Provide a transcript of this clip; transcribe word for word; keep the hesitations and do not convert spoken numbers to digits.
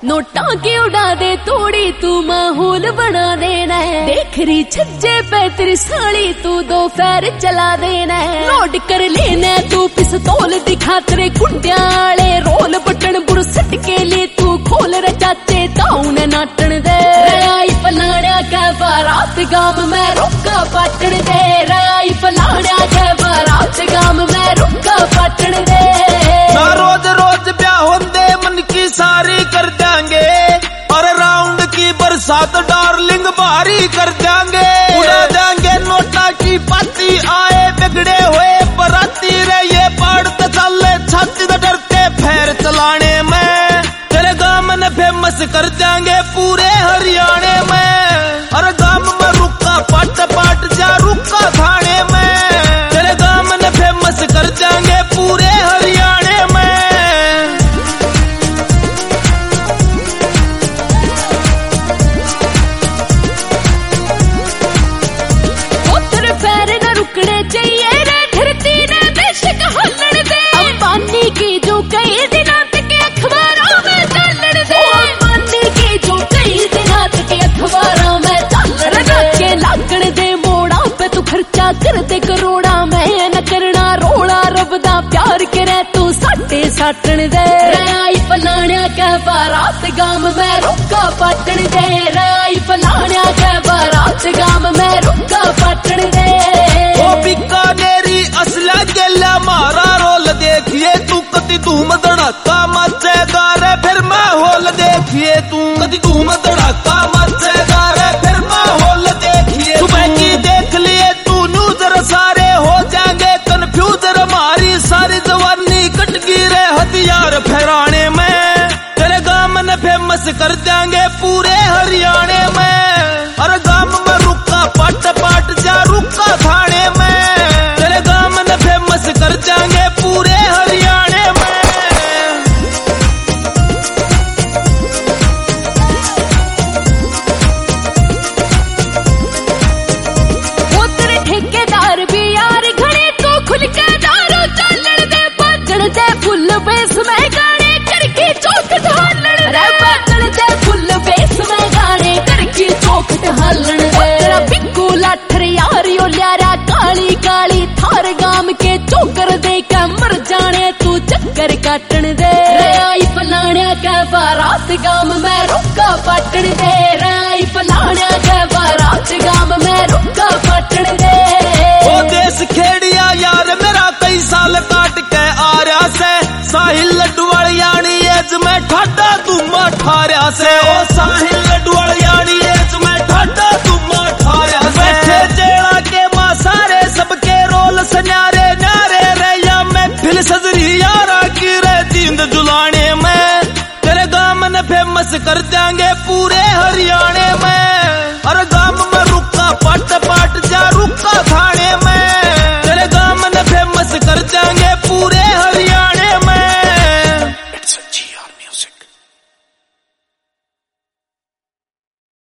NOTA की उड़ा दे तोड़ी तू माहौल बना देना है। देख रही छज्जे पे तेरी साड़ी तू दो पैर चला देना है। लोड कर लेना तू पिस्तौल दिखा तेरे कुंडियाले रोल बटन बुरसट के लिए तू खोल रे चाचे टाउन नाटन दे। राई पलाड़ा के बारात गाम में रुका पाटन दे। राई पलाड़ा के बारात गाम में रुका पाटन दे। ना रोज रोज ब्याह होंदे मन की सारी कर देंगे और राउंड की बरसात डार्लिंग भारी कर देंगे। उड़ा देंगे नोटा की पाती आए बिगड़े हुए बराती रे ये पड़ते चले छाती तो डरते फेर चलाने में। तेरे गांव में फेमस कर देंगे पूरे हरियाणे में। और गांव में रुका पाट पाट जा रुका थाने में। तेरे गांव में फेमस कर देंगे पूरे हरियाणे में। चाहिए रे धरती ने बेशक हल्लड़ दे। अंबानी की जो कई दिनों तक अखबारों में चलड़ दे। अंबानी की जो कई दिनों तक अखबारों में चलड़ दे। के लागण दे मोड़ा पे तू खर्चा कर दे करोड़ा में न करना रोड़ा रब दा प्यार करे तू साटे साटन दे। राई पलाणा के बारात गाम में रुका पाटन दे। राई पलाणा के बारात गाम में रुका पाटन दे। बीकानेरी असला गेला मारा रोल देखिए तू कदी धूम धड़ाका मचेगा रे फिर माहौल देखिए तू कदी धूम धड़ाका मचेगा रे फिर माहौल देखिए। सुबह की देख लिए तू न्यूज़ सारे हो जाएंगे कंफ्यूज हमारी सारी जवानी कट गिरे हथियार फहराने में। तेरे गांव में फेमस कर देंगे पूरे हरियाणे में। और गांव में रुका पाट पाट जा रुका थाने में। कर जाएंगे पूरे हरियाणे में। वो तेरे ठेकेदार भी यार घड़े तो खुल के दारू चलड़ दे। बाजड़ दे फुल बेस में गाने करके चौक ढालण दे। बाजड़ दे फुल बेस में गाने करके चौक ढालण दे। तेरा बिक्कू लाठर यार यो ल्यारा काली काली थार गाम के चोकर दे के मर जाने तू चक्कर काटन दे। राई पलाणा के बारात गाम में रुका पाटन दे। राई पलाणा के बारात गाम में रुका पाटन दे। ओ देश खेड़िया यार मेरा कई साल काट के आ रहा से। साहिल लड्डूवाल यानी एज में ठाडा तुम ठारिया से। ओ साहिल लड्डूवाल यानी एज में ठाडा तुम ठारिया से। बैठे जेड़ा के मां सारे सबके रोल सन्यारे नारे रैया में फिल सजरी यारा की रे जींद जुलाने में। तेरे गांव में फेमस कर देंगे पूरे हरियाणे में। और गांव में रुका पाट पाट जा